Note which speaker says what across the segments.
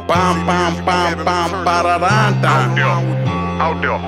Speaker 1: Bam, bam, bam, bam, ba-da-da-da.
Speaker 2: Out there.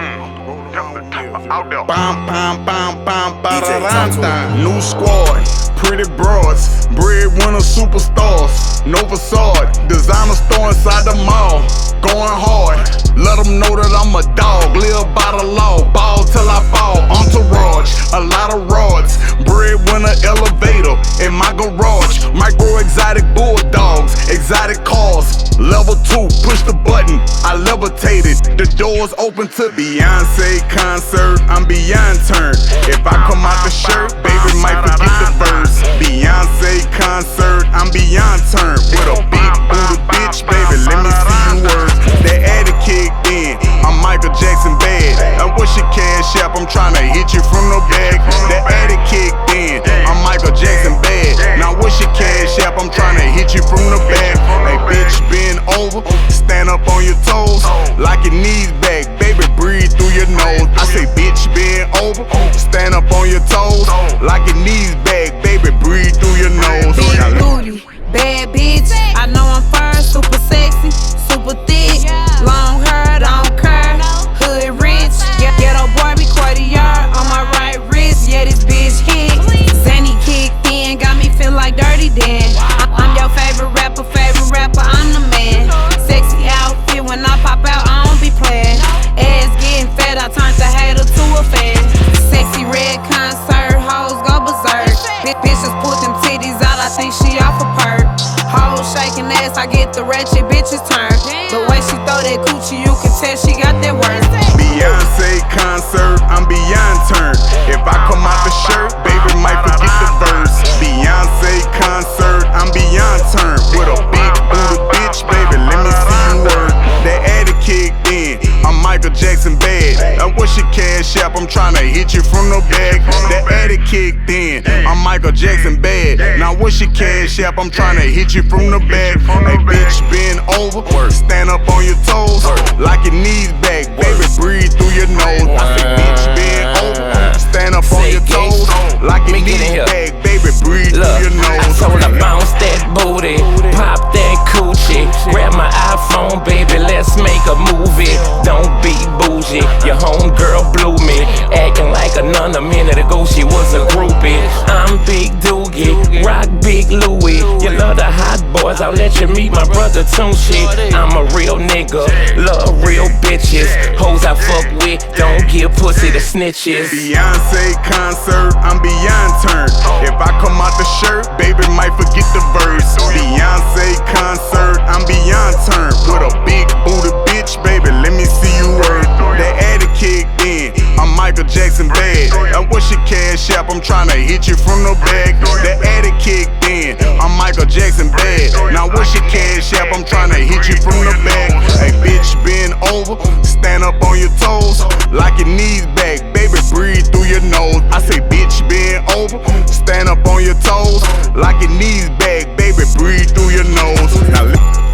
Speaker 2: Out there.
Speaker 1: Bam, bam, bam, bam, ba-da-da-da. New squad, pretty broads, breadwinner superstars, no facade, designer store inside the mall, going hard. Let them know that I'm a dog, live by the law, ball till I fall. Entourage, a lot of rods, breadwinner elevator in my garage. Micro exotic bulldogs, exotic cars. Level 2, push the button, I levitated. The doors open to Beyonce concert, I'm beyond turned. If I come out the shirt, baby might forget the verse. Beyonce concert, I'm beyond turned. With a big booty bitch, baby, let me see you work. That addict kicked in, I'm Michael Jackson bad. And what's your cash app? I'm tryna hit you from the back. That addict kicked in, I'm Michael Jackson bad. Now what's your cash app? I'm tryna hit you from the back. Hey bitch, bend over, stand up on your toes, lock your knees back, baby, breathe through your nose. I say bitch, bend over, stand up on your toes, lock your knees back, baby, breathe through your nose.
Speaker 3: Big booty, bad bitch, I know I'm first, super sexy, super thick, long hair, don't care, hood rich, ghetto Barbie, Cartier on my right wrist, yeah this bitch hit, Zanny kicked in, got me feel like Dirty Dan. I'm your favorite rapper, I'm the man. Sexy outfit, when I pop out, I don't be playing. Ass getting fat, I turned the hater to a fan. Sexy red concert, hoes go berserk. Bitches put them titties out, I think she off a perk. Hoes shaking ass, I get the ratchet bitches turn. The way she throw that coochie, you can tell she got that work.
Speaker 1: Beyonce concert, I'm beyond turned. If I come out the shirt, baby might forget the verse. Beyonce concert, I'm beyond turned. With a big booty bitch, baby, let me see you work. That addict kicked in, I'm Michael Jackson bad. And what's your cash app? I'm tryna hit you from the back. That addict kicked in, I'm Michael Jackson bad. Now what's your cash app? I'm tryna hit you from the back. Hey bitch, bend over, stand up on your toes, lock your knees back, baby, breathe through your nose. I say bitch, bend over, stand up on your toes, lock your knees back, baby, breathe through your nose.
Speaker 4: I told her bounce that booty, pop that coochie, grab my iPhone, baby, let's make a movie. Don't be bougie, your homegirl blew me, acting like a minute ago she was a groupie. I'm Big Doogie, rock Big Louie. You love the hot boys, I'll let you meet my brother Tunchi. I'm a real nigga, love real bitches. Hoes I fuck with, don't give pussy to snitches.
Speaker 1: Beyonce concert, I'm beyond turned. If I come out the shirt, baby might forget the verse. Beyonce concert, I'm beyond turned. With a big booty bitch, baby, let me see you work. That addict kicked in, I'm Michael Jackson bad. And what's your cash app? I'm tryna hit you from the back. That addict kicked in, I'm Michael Jackson bad. Now what's your cash app? I'm tryna hit you from the back. Hey bitch, bend over, stand up on your toes, lock your knees back, baby, breathe through your nose. I say bitch, bend over, stand up on your toes, lock your knees back, baby, breathe through your nose. Now